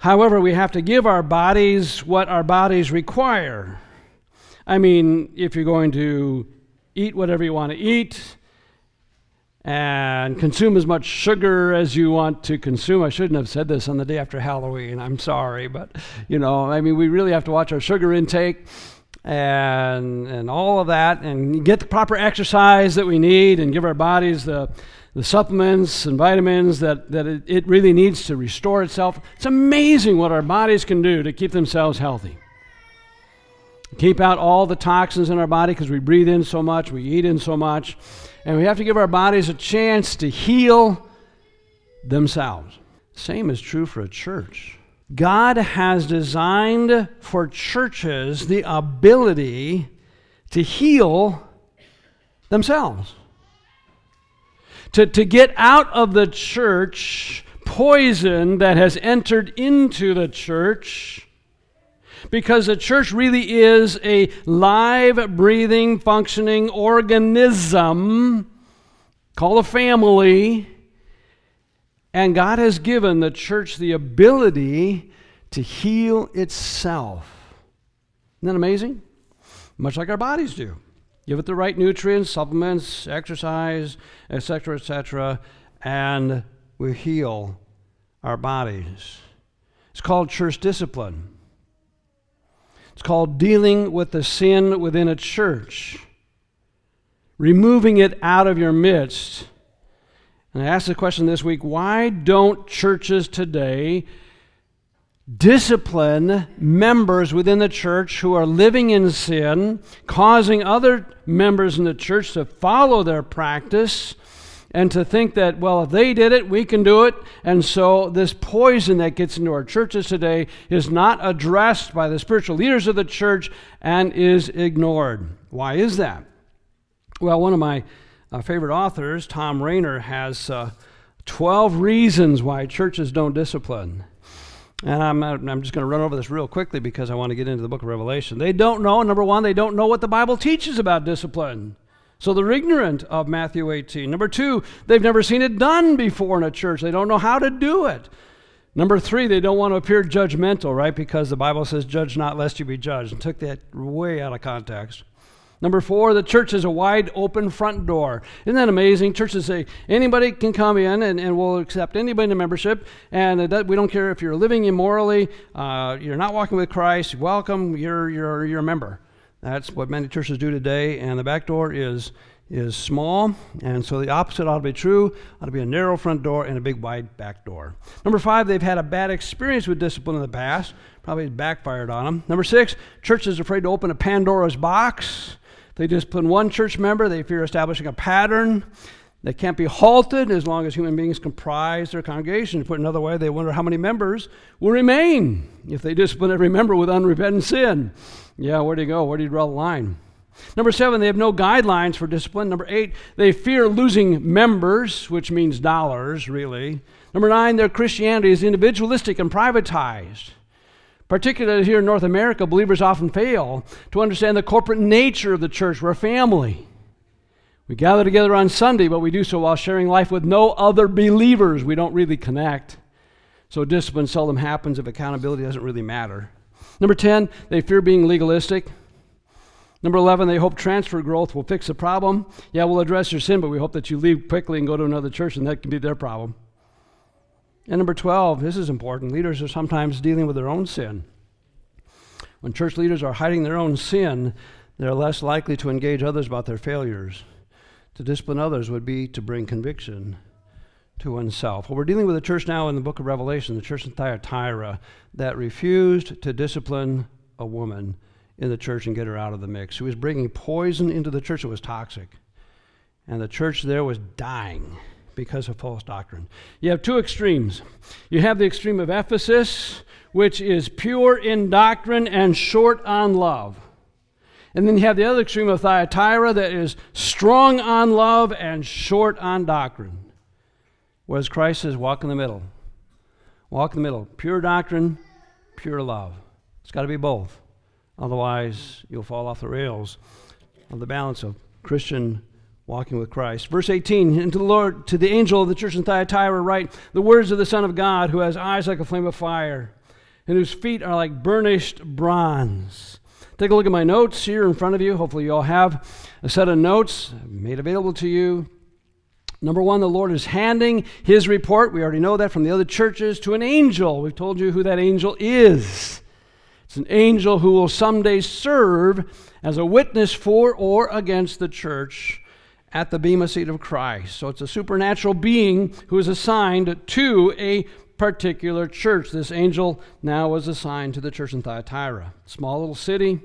However, we have to give our bodies what our bodies require. I mean, if you're going to eat whatever you want to eat and consume as much sugar as you want to consume. I shouldn't have said this on the day after Halloween. I'm sorry, but, we really have to watch our sugar intake and all of that and get the proper exercise that we need and give our bodies the supplements and vitamins that it really needs to restore itself. It's amazing what our bodies can do to keep themselves healthy. Keep out all the toxins in our body because we breathe in so much, we eat in so much, and we have to give our bodies a chance to heal themselves. Same is true for a church. God has designed for churches the ability to heal themselves. To get out of the church poison that has entered into the church, because the church really is a live, breathing, functioning organism called a family, and God has given the church the ability to heal itself. Isn't that amazing? Much like our bodies do. Give it the right nutrients, supplements, exercise, etc., and we heal our bodies. It's called church discipline. It's called dealing with the sin within a church, removing it out of your midst. And I asked the question this week, why don't churches today discipline members within the church who are living in sin, causing other members in the church to follow their practice and to think that, well, if they did it, we can do it. And so this poison that gets into our churches today is not addressed by the spiritual leaders of the church and is ignored. Why is that? Well, one of my favorite authors, Tom Rainer, has 12 reasons why churches don't discipline. And I'm just going to run over this real quickly because I want to get into the book of Revelation. They don't know, number one, they don't know what the Bible teaches about discipline. So they're ignorant of Matthew 18. Number two, they've never seen it done before in a church. They don't know how to do it. Number three, they don't want to appear judgmental, right? Because the Bible says, judge not lest you be judged, and took that way out of context. Number four, the church is a wide open front door. Isn't that amazing? Churches say anybody can come in and we'll accept anybody in membership, and we don't care if you're living immorally, you're not walking with Christ, welcome, you're a member. That's what many churches do today, and the back door is small, and so the opposite ought to be true. Ought to be a narrow front door and a big wide back door. Number five, they've had a bad experience with discipline in the past. Probably backfired on them. Number six, churches are afraid to open a Pandora's box. They discipline one church member, they fear establishing a pattern that can't be halted as long as human beings comprise their congregation. To put it another way, they wonder how many members will remain if they discipline every member with unrepentant sin. Yeah, where do you go? Where do you draw the line? Number seven, they have no guidelines for discipline. Number eight, they fear losing members, which means dollars, really. Number nine, their Christianity is individualistic and privatized. Particularly here in North America, believers often fail to understand the corporate nature of the church. We're a family. We gather together on Sunday, but we do so while sharing life with no other believers. We don't really connect. So discipline seldom happens if accountability doesn't really matter. Number 10, they fear being legalistic. Number 11, they hope transfer growth will fix the problem. Yeah, we'll address your sin, but we hope that you leave quickly and go to another church, and that can be their problem. And number 12, this is important. Leaders are sometimes dealing with their own sin. When church leaders are hiding their own sin, they're less likely to engage others about their failures. To discipline others would be to bring conviction to oneself. Well, we're dealing with a church now in the book of Revelation, the church in Thyatira, that refused to discipline a woman in the church and get her out of the mix. Who was bringing poison into the church that was toxic. And the church there was dying because of false doctrine. You have two extremes. You have the extreme of Ephesus, which is pure in doctrine and short on love. And then you have the other extreme of Thyatira that is strong on love and short on doctrine. Whereas Christ says, walk in the middle. Walk in the middle. Pure doctrine, pure love. It's got to be both. Otherwise, you'll fall off the rails of the balance of Christian walking with Christ. Verse 18, and to the angel of the church in Thyatira write, the words of the Son of God, who has eyes like a flame of fire, and whose feet are like burnished bronze. Take a look at my notes here in front of you. Hopefully you all have a set of notes made available to you. Number one, the Lord is handing his report, we already know that from the other churches, to an angel. We've told you who that angel is. It's an angel who will someday serve as a witness for or against the church at the Bema seat of Christ. So it's a supernatural being who is assigned to a particular church. This angel now was assigned to the church in Thyatira. Small little city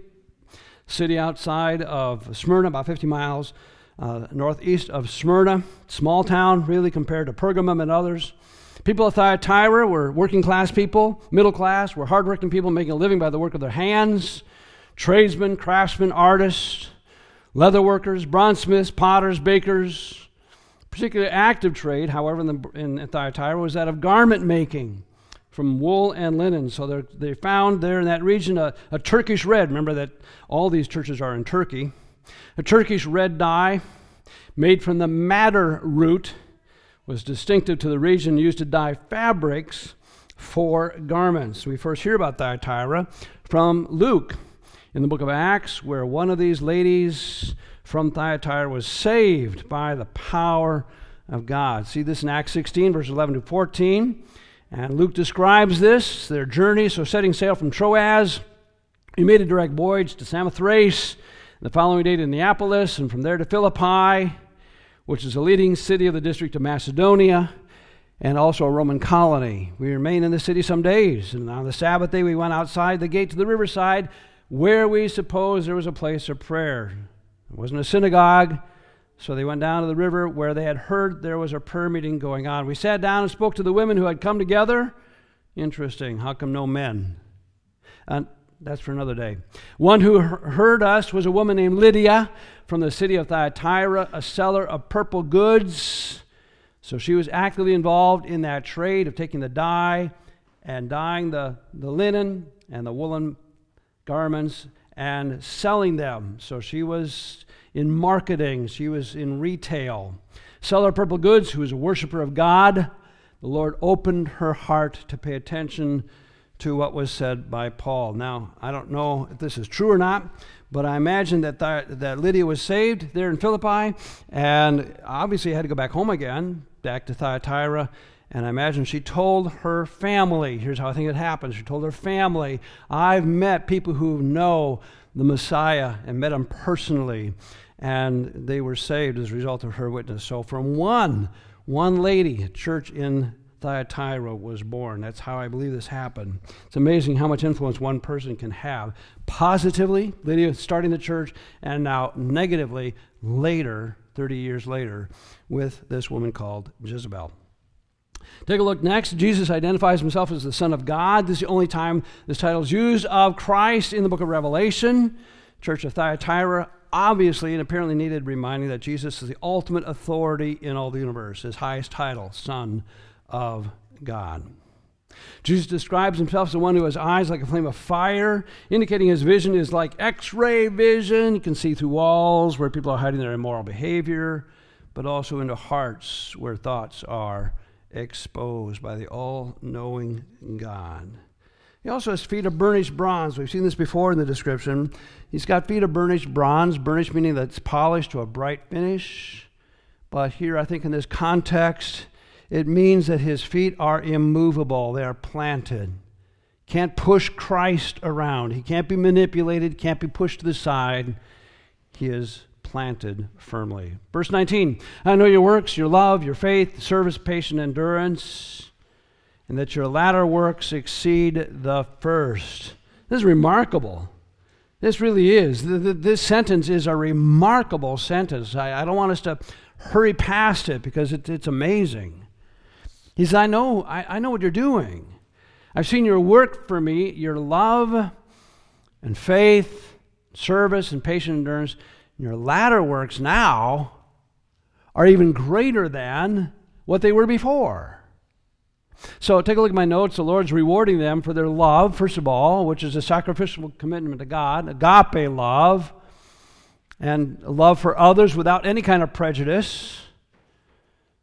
outside of Smyrna, about 50 miles northeast of Smyrna. Small town, really, compared to Pergamum and others. People of Thyatira were working class people, middle class, were hardworking people making a living by the work of their hands. Tradesmen, craftsmen, artists, leather workers, bronzesmiths, potters, bakers. Particularly active trade, however, in Thyatira was that of garment making from wool and linen. So they found there in that region a Turkish red. Remember that all these churches are in Turkey. A Turkish red dye made from the madder root was distinctive to the region, used to dye fabrics for garments. We first hear about Thyatira from Luke in the book of Acts, where one of these ladies from Thyatira was saved by the power of God. See this in Acts 16, verses 11 to 14. And Luke describes this, their journey. So setting sail from Troas, he made a direct voyage to Samothrace, the following day to Neapolis, and from there to Philippi, which is a leading city of the district of Macedonia, and also a Roman colony. We remained in the city some days, and on the Sabbath day we went outside the gate to the riverside, where we supposed there was a place of prayer. It wasn't a synagogue, so they went down to the river where they had heard there was a prayer meeting going on. We sat down and spoke to the women who had come together. Interesting, how come no men? That's for another day. One who heard us was a woman named Lydia from the city of Thyatira, a seller of purple goods. So she was actively involved in that trade of taking the dye and dyeing the linen and the woolen garments and selling them. So she was in marketing. She was in retail. Seller of purple goods, who was a worshiper of God. The Lord opened her heart to pay attention to what was said by Paul. Now, I don't know if this is true or not, but I imagine that Lydia was saved there in Philippi, and obviously had to go back home again, back to Thyatira, and I imagine she told her family, here's how I think it happened, she told her family, I've met people who know the Messiah and met him personally, and they were saved as a result of her witness. So from one lady, a church in Thyatira was born. That's how I believe this happened. It's amazing how much influence one person can have. Positively, Lydia starting the church, and now negatively, later, 30 years later, with this woman called Jezebel. Take a look next. Jesus identifies himself as the Son of God. This is the only time this title is used of Christ in the book of Revelation. Church of Thyatira obviously and apparently needed reminding that Jesus is the ultimate authority in all the universe, his highest title, Son of God. Jesus describes himself as the one who has eyes like a flame of fire, indicating his vision is like X-ray vision. You can see through walls where people are hiding their immoral behavior, but also into hearts where thoughts are exposed by the all-knowing God. He also has feet of burnished bronze. We've seen this before in the description. He's got feet of burnished bronze, burnished meaning that it's polished to a bright finish. But here, I think in this context, it means that his feet are immovable. They are planted. Can't push Christ around. He can't be manipulated, can't be pushed to the side. He is planted firmly. Verse 19, I know your works, your love, your faith, service, patient endurance, and that your latter works exceed the first. This is remarkable. This really is. This sentence is a remarkable sentence. I don't want us to hurry past it because it's amazing. He says, I know what you're doing. I've seen your work for me, your love and faith, service and patient endurance. And your latter works now are even greater than what they were before. So take a look at my notes. The Lord's rewarding them for their love, first of all, which is a sacrificial commitment to God, agape love, and love for others without any kind of prejudice.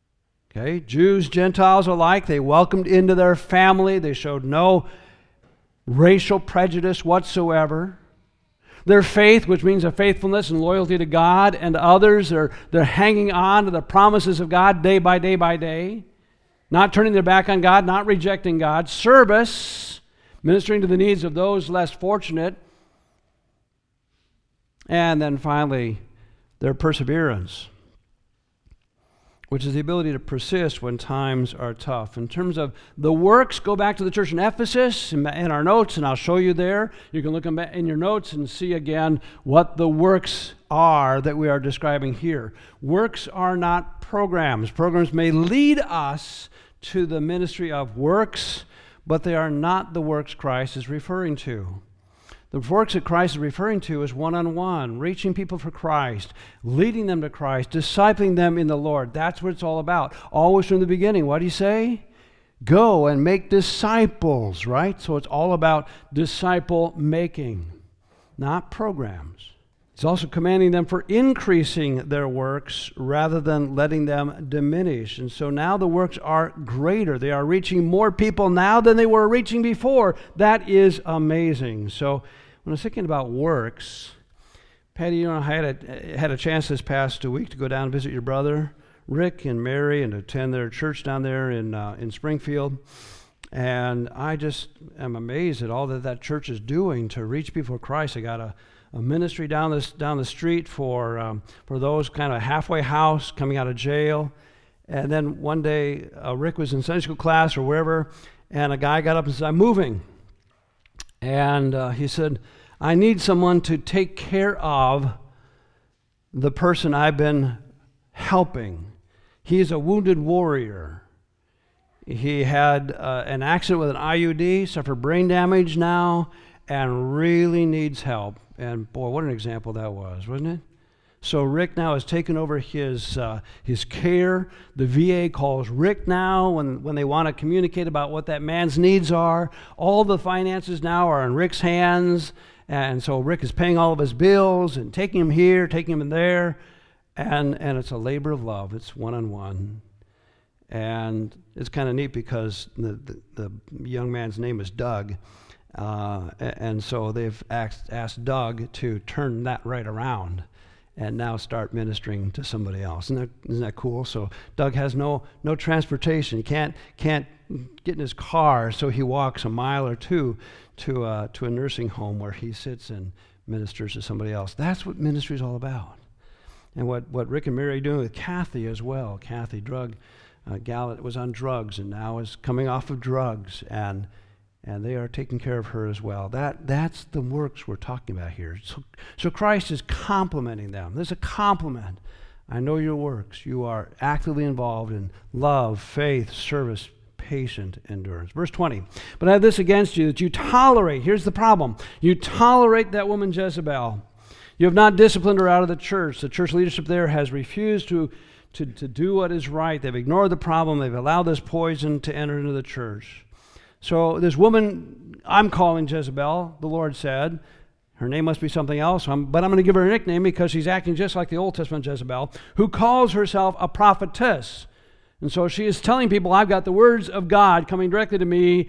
Okay, Jews, Gentiles alike, they welcomed into their family. They showed no racial prejudice whatsoever. Their faith, which means a faithfulness and loyalty to God and to others, they're hanging on to the promises of God day by day by day, not turning their back on God, not rejecting God. Service, ministering to the needs of those less fortunate. And then finally, their perseverance, which is the ability to persist when times are tough. In terms of the works, go back to the church in Ephesus in our notes, and I'll show you there. You can look in your notes and see again what the works are that we are describing here. Works are not programs. Programs may lead us to the ministry of works, but they are not the works Christ is referring to. The works that Christ is referring to is one-on-one, reaching people for Christ, leading them to Christ, discipling them in the Lord. That's what it's all about. Always from the beginning. What do you say? Go and make disciples, right? So it's all about disciple making, not programs. He's also commanding them for increasing their works rather than letting them diminish. And so now the works are greater. They are reaching more people now than they were reaching before. That is amazing. So when I was thinking about works, Patty, I had a chance this past week to go down and visit your brother, Rick and Mary, and attend their church down there in Springfield. And I just am amazed at all that church is doing to reach people for Christ. I got a ministry down the street for those kind of halfway house coming out of jail. And then one day, Rick was in Sunday school class or wherever, and a guy got up and said, "I'm moving." And he said, "I need someone to take care of the person I've been helping. He's a wounded warrior. He had an accident with an IUD, suffered brain damage now, and really needs help." And boy, what an example that was, wasn't it? So Rick now has taken over his care. The VA calls Rick now when they want to communicate about what that man's needs are. All the finances now are in Rick's hands. And so Rick is paying all of his bills and taking him here, taking him there. And it's a labor of love. It's one-on-one. And it's kind of neat because the young man's name is Doug. And so they've asked Doug to turn that right around and now start ministering to somebody else. Isn't that cool? So Doug has no transportation. He can't get in his car, so he walks a mile or two to a nursing home where he sits and ministers to somebody else. That's what ministry is all about. And what Rick and Mary are doing with Kathy as well. Kathy, Gallup was on drugs and now is coming off of drugs, and they are taking care of her as well. That's the works we're talking about here. So Christ is complimenting them. There's a compliment. I know your works. You are actively involved in love, faith, service, patient endurance. Verse 20, "But I have this against you, that you tolerate," here's the problem, "you tolerate that woman Jezebel. You have not disciplined her out of the church." The church leadership there has refused to do what is right. They've ignored the problem. They've allowed this poison to enter into the church. So this woman I'm calling Jezebel, the Lord said, her name must be something else, but I'm going to give her a nickname because she's acting just like the Old Testament Jezebel, who calls herself a prophetess. And so she is telling people, I've got the words of God coming directly to me,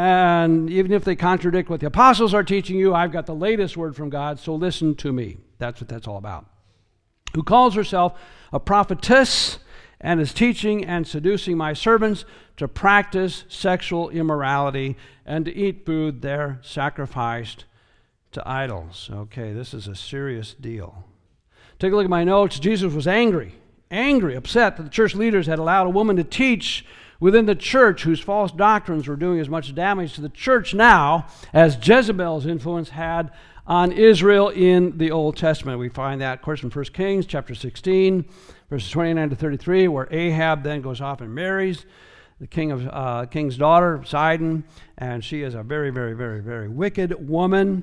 and even if they contradict what the apostles are teaching you, I've got the latest word from God, so listen to me. That's what that's all about. Who calls herself a prophetess and is teaching and seducing my servants to practice sexual immorality and to eat food there sacrificed to idols. Okay, this is a serious deal. Take a look at my notes. Jesus was angry, upset that the church leaders had allowed a woman to teach within the church whose false doctrines were doing as much damage to the church now as Jezebel's influence had on Israel in the Old Testament. We find that, of course, in 1 Kings chapter 16, verses 29 to 33, where Ahab then goes off and marries the king's daughter, Sidon, and she is a very, very, very, very wicked woman.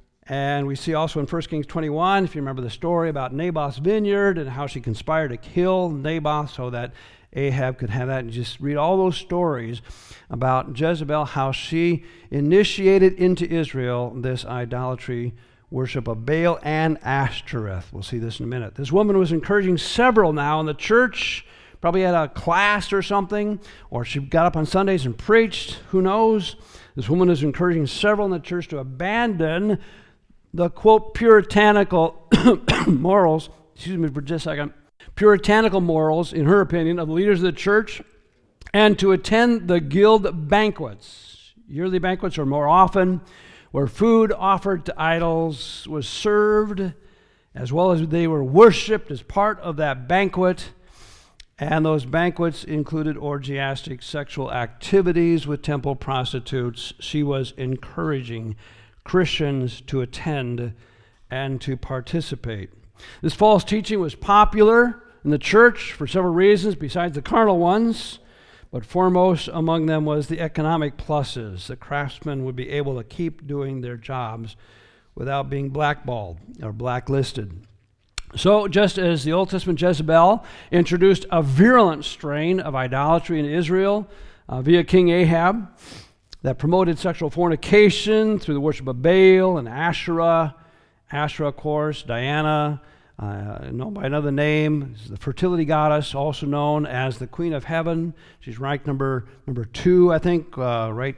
And we see also in 1 Kings 21, if you remember the story about Naboth's vineyard and how she conspired to kill Naboth so that Ahab could have that. And just read all those stories about Jezebel, how she initiated into Israel this idolatry worship of Baal and Ashtoreth. We'll see this in a minute. This woman was encouraging several now in the church, probably had a class or something, or she got up on Sundays and preached. Who knows? This woman is encouraging several in the church to abandon the, quote, puritanical morals, excuse me for just a second, puritanical morals, in her opinion, of the leaders of the church, and to attend the guild banquets. Yearly banquets are more often where food offered to idols was served, as well as they were worshipped as part of that banquet. And those banquets included orgiastic sexual activities with temple prostitutes. She was encouraging Christians to attend and to participate. This false teaching was popular in the church for several reasons besides the carnal ones, but foremost among them was the economic pluses. The craftsmen would be able to keep doing their jobs without being blackballed or blacklisted. So, just as the Old Testament Jezebel introduced a virulent strain of idolatry in Israel via King Ahab that promoted sexual fornication through the worship of Baal and Asherah, of course, Diana, known by another name, is the fertility goddess, also known as the Queen of Heaven. She's ranked number 2, I think, right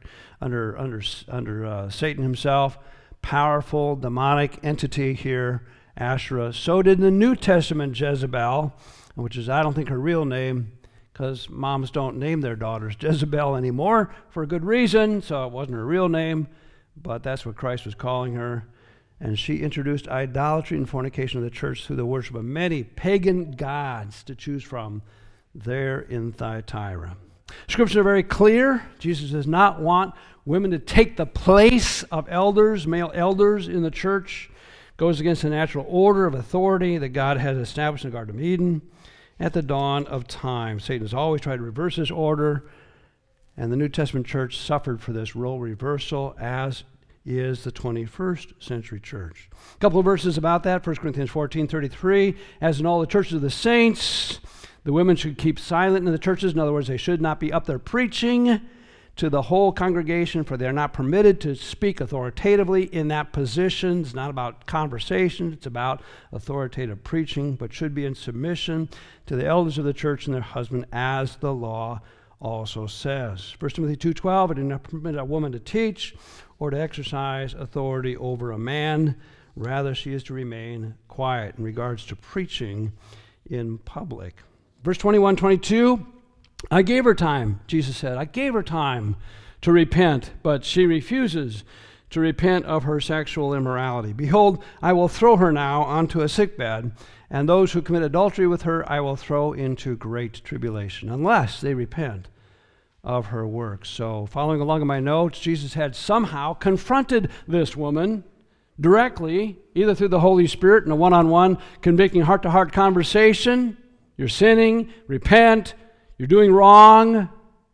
under Satan himself. Powerful demonic entity here, Asherah. So did the New Testament Jezebel, which is, I don't think, her real name, because moms don't name their daughters Jezebel anymore for a good reason, so it wasn't her real name, but that's what Christ was calling her. And she introduced idolatry and fornication of the church through the worship of many pagan gods to choose from there in Thyatira. Scriptures are very clear. Jesus does not want women to take the place of elders, male elders in the church. Goes against the natural order of authority that God has established in the Garden of Eden at the dawn of time. Satan has always tried to reverse this order, and the New Testament church suffered for this role reversal, as is the 21st century church. A couple of verses about that. 1 Corinthians 14:33, as in all the churches of the saints, the women should keep silent in the churches. In other words, they should not be up there preaching to the whole congregation, for they are not permitted to speak authoritatively in that position. It's not about conversation, it's about authoritative preaching, but should be in submission to the elders of the church and their husband, as the law also says. 1 Timothy 2:12, I do not permit a woman to teach or to exercise authority over a man. Rather, she is to remain quiet in regards to preaching in public. Verse 21-22, I gave her time, Jesus said. I gave her time to repent, but she refuses to repent of her sexual immorality. Behold, I will throw her now onto a sickbed, and those who commit adultery with her I will throw into great tribulation, unless they repent of her works. So, following along in my notes, Jesus had somehow confronted this woman directly, either through the Holy Spirit in a one-on-one, convicting heart-to-heart conversation. You're sinning, repent, you're doing wrong,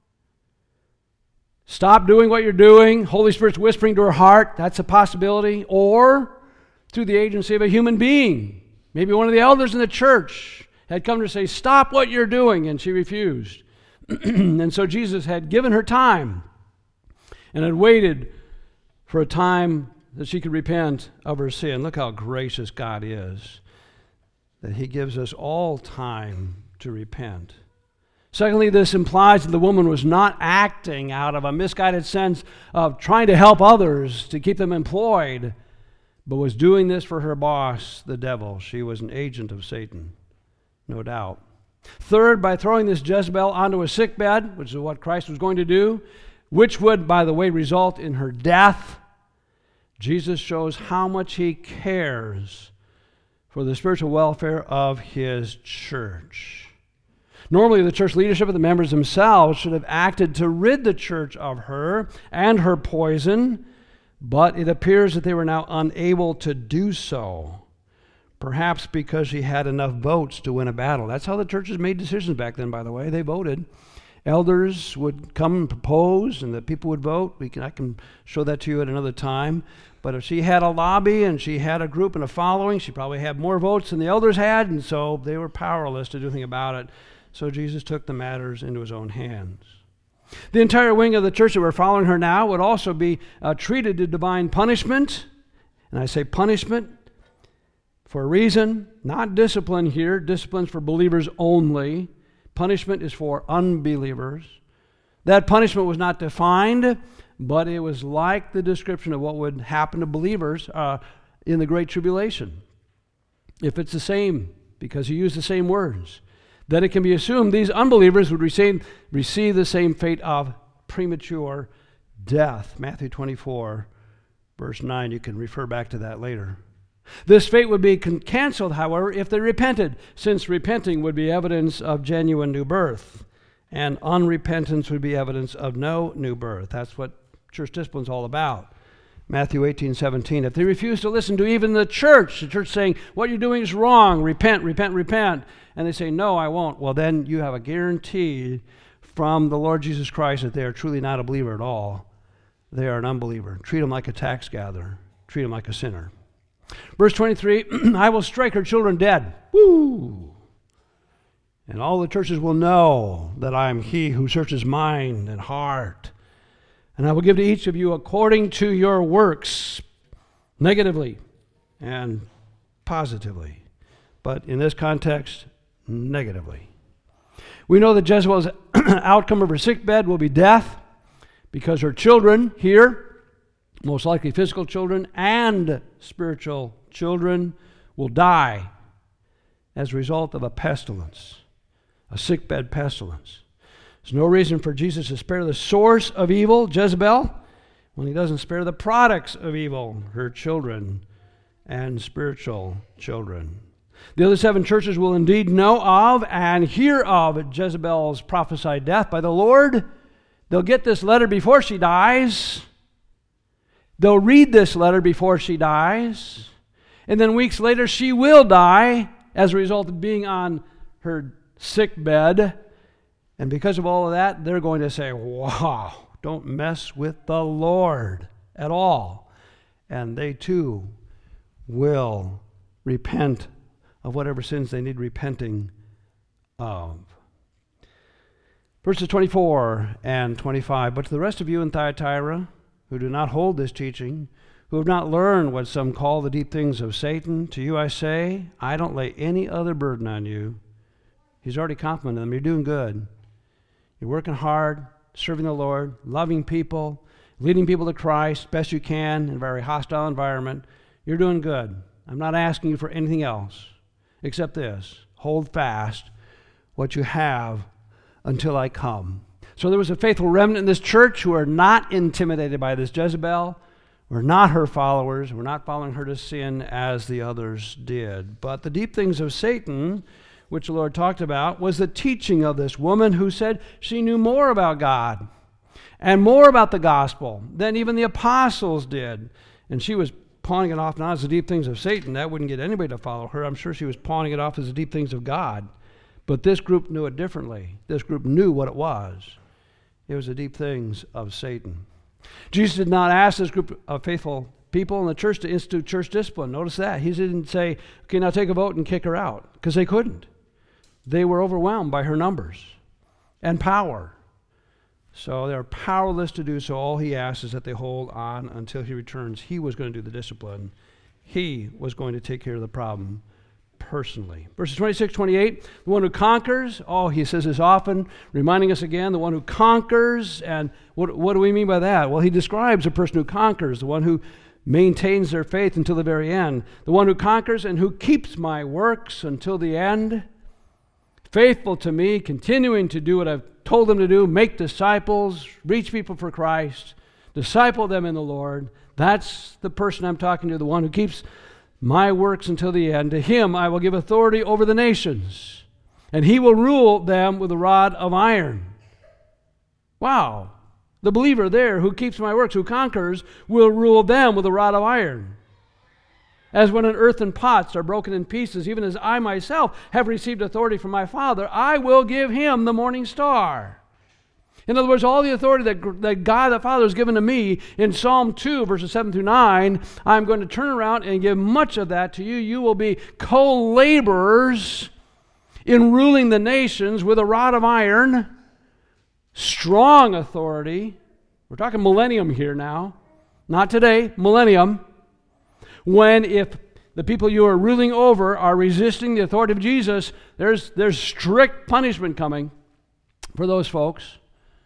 stop doing what you're doing. Holy Spirit's whispering to her heart, that's a possibility. Or through the agency of a human being. Maybe one of the elders in the church had come to say, stop what you're doing, and she refused. And so Jesus had given her time and had waited for a time that she could repent of her sin. Look how gracious God is, that he gives us all time to repent. Secondly, this implies that the woman was not acting out of a misguided sense of trying to help others to keep them employed, but was doing this for her boss, the devil. She was an agent of Satan, no doubt. Third, by throwing this Jezebel onto a sickbed, which is what Christ was going to do, which would, by the way, result in her death, Jesus shows how much he cares for the spiritual welfare of his church. Normally, the church leadership and the members themselves should have acted to rid the church of her and her poison, but it appears that they were now unable to do so. Perhaps because she had enough votes to win a battle. That's how the churches made decisions back then, by the way. They voted. Elders would come and propose, and the people would vote. I can show that to you at another time. But if she had a lobby and she had a group and a following, she probably had more votes than the elders had, and so they were powerless to do anything about it. So Jesus took the matters into his own hands. The entire wing of the church that were following her now would also be treated to divine punishment. And I say punishment for a reason, not discipline here. Discipline's for believers only. punishment is for unbelievers. That punishment was not defined, but it was like the description of what would happen to believers in the Great Tribulation. If it's the same, because he used the same words, then it can be assumed these unbelievers would receive the same fate of premature death. Matthew 24, verse 9, you can refer back to that later. This fate would be canceled, however, if they repented, since repenting would be evidence of genuine new birth, and unrepentance would be evidence of no new birth. That's what church discipline is all about. Matthew 18:17. If they refuse to listen to even the church saying, what you're doing is wrong, repent, repent, repent, and they say, no, I won't, well, then you have a guarantee from the Lord Jesus Christ that they are truly not a believer at all. They are an unbeliever. Treat them like a tax gatherer. Treat them like a sinner. Verse 23, I will strike her children dead. Woo! And all the churches will know that I am he who searches mind and heart. And I will give to each of you according to your works, negatively and positively. But in this context, negatively. We know that Jezebel's outcome of her sickbed will be death, because her children here, most likely physical children and spiritual children, will die as a result of a pestilence, a sickbed pestilence. There's no reason for Jesus to spare the source of evil, Jezebel, when he doesn't spare the products of evil, her children and spiritual children. The other 7 churches will indeed know of and hear of Jezebel's prophesied death by the Lord. They'll get this letter before she dies. They'll read this letter before she dies. And then weeks later, she will die as a result of being on her sick bed. And because of all of that, they're going to say, wow, don't mess with the Lord at all. And they too will repent of whatever sins they need repenting of. Verses 24 and 25, but to the rest of you in Thyatira, who do not hold this teaching, who have not learned what some call the deep things of Satan, to you I say, I don't lay any other burden on you. He's already complimented them. You're doing good. You're working hard, serving the Lord, loving people, leading people to Christ best you can in a very hostile environment. You're doing good. I'm not asking you for anything else except this. Hold fast what you have until I come. So there was a faithful remnant in this church who are not intimidated by this Jezebel. We're not her followers. We're not following her to sin as the others did. But the deep things of Satan, which the Lord talked about, was the teaching of this woman who said she knew more about God and more about the gospel than even the apostles did. And she was pawning it off not as the deep things of Satan. That wouldn't get anybody to follow her. I'm sure she was pawning it off as the deep things of God. But this group knew it differently. This group knew what it was. It was the deep things of Satan. Jesus did not ask this group of faithful people in the church to institute church discipline. Notice that. He didn't say, okay, now take a vote and kick her out, because they couldn't. They were overwhelmed by her numbers and power. So they're powerless to do so. All he asks is that they hold on until he returns. He was going to do the discipline. He was going to take care of the problem personally. Verses 26, 28, the one who conquers, he says this often, reminding us again, the one who conquers. And what do we mean by that? Well, he describes a person who conquers, the one who maintains their faith until the very end, the one who conquers and who keeps my works until the end, faithful to me, continuing to do what I've told them to do, make disciples, reach people for Christ, disciple them in the Lord. That's the person I'm talking to, the one who keeps my works until the end. To him I will give authority over the nations, and he will rule them with a rod of iron. Wow. The believer there who keeps my works, who conquers, will rule them with a rod of iron. As when an earthen pots are broken in pieces, even as I myself have received authority from my Father, I will give him the morning star. In other words, all the authority that God the Father has given to me in Psalm 2, verses 7 through 9, I'm going to turn around and give much of that to you. You will be co-laborers in ruling the nations with a rod of iron, strong authority. We're talking millennium here now, not today, millennium. When if the people you are ruling over are resisting the authority of Jesus, there's strict punishment coming for those folks.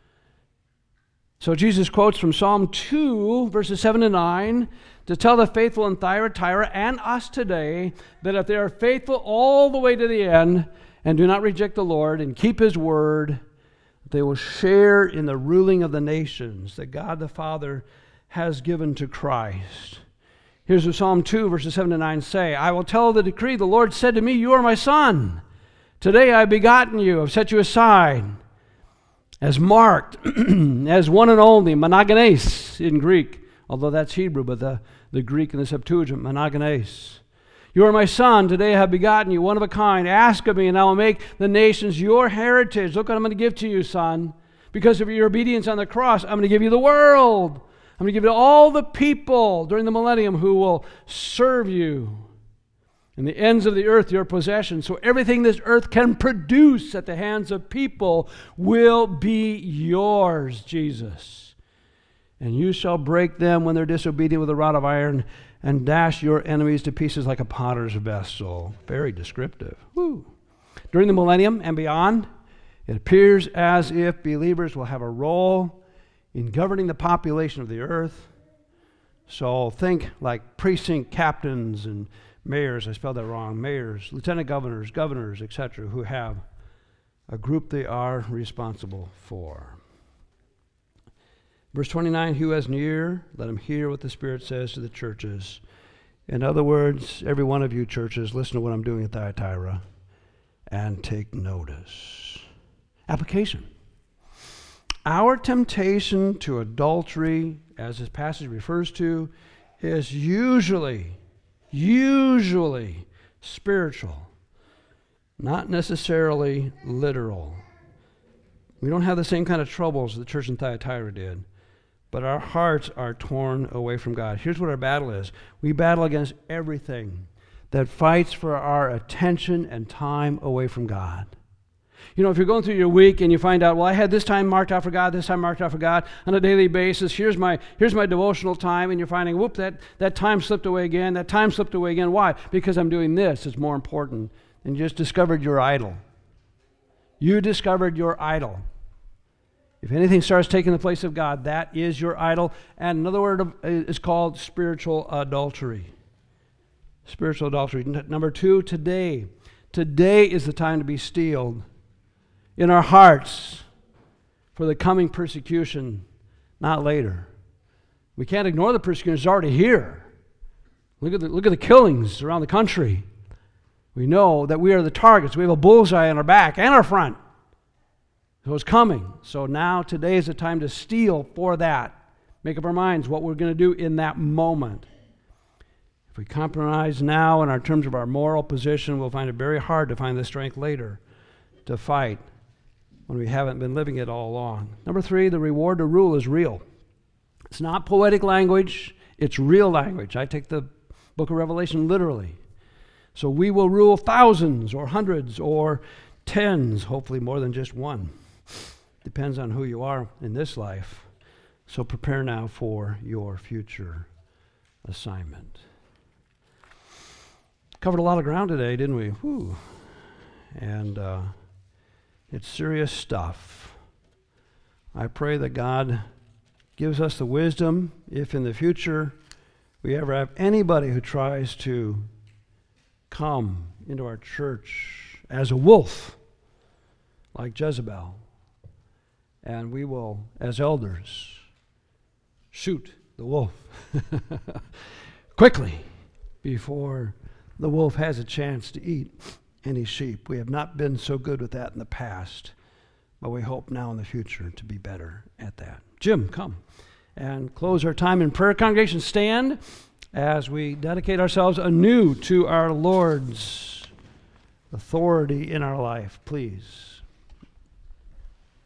So Jesus quotes from Psalm 2, verses 7 to 9, to tell the faithful in Thyatira and us today that if they are faithful all the way to the end and do not reject the Lord and keep His word, they will share in the ruling of the nations that God the Father has given to Christ. Here's what Psalm 2, verses 7 to 9 say. I will tell the decree, the Lord said to me, you are my son. Today I have begotten you, have set you aside. As marked, as one and only, monogenes in Greek, although that's Hebrew, but the Greek in the Septuagint, monogenes. You are my son, today I have begotten you, one of a kind. Ask of me, and I will make the nations your heritage. Look what I'm going to give to you, son. Because of your obedience on the cross, I'm going to give you the world. I'm going to give it to all the people during the millennium who will serve you. And the ends of the earth, your possession. So everything this earth can produce at the hands of people will be yours, Jesus. And you shall break them when they're disobedient with a rod of iron and dash your enemies to pieces like a potter's vessel. Very descriptive. Woo. During the millennium and beyond, it appears as if believers will have a role in governing the population of the earth. So think like precinct captains and mayors, I spelled that wrong, mayors, lieutenant governors, etc., who have a group they are responsible for. Verse 29, who has an ear, let him hear what the Spirit says to the churches. In other words, every one of you churches, listen to what I'm doing at Thyatira and take notice. Application. Our temptation to adultery, as this passage refers to, is usually spiritual, not necessarily literal. We don't have the same kind of troubles the church in Thyatira did, but our hearts are torn away from God. Here's what our battle is. We battle against everything that fights for our attention and time away from God. You know, if you're going through your week and you find out, well, I had this time marked out for God, this time marked out for God on a daily basis. Here's my devotional time, and you're finding, whoop, that time slipped away again. That time slipped away again. Why? Because I'm doing this. It's more important. And you just discovered your idol. You discovered your idol. If anything starts taking the place of God, that is your idol. And another word is called spiritual adultery. Spiritual adultery. Number 2, today. Today is the time to be steeled in our hearts for the coming persecution, not later. We can't ignore the persecution. It's already here. Look at the killings around the country. We know that we are the targets. We have a bullseye on our back and our front. So it's coming. So now, today is the time to steel for that. Make up our minds what we're going to do in that moment. If we compromise now in our terms of our moral position, we'll find it very hard to find the strength later to fight when we haven't been living it all along. Number 3, the reward to rule is real. It's not poetic language, it's real language. I take the book of Revelation literally. So we will rule thousands or hundreds or tens, hopefully more than just one. Depends on who you are in this life. So prepare now for your future assignment. Covered a lot of ground today, didn't we? Whew. And it's serious stuff. I pray that God gives us the wisdom if in the future we ever have anybody who tries to come into our church as a wolf, like Jezebel. And we will, as elders, shoot the wolf quickly before the wolf has a chance to eat any sheep. We have not been so good with that in the past, but we hope now in the future to be better at that. Jim, come and close our time in prayer. Congregation, stand as we dedicate ourselves anew to our Lord's authority in our life, please.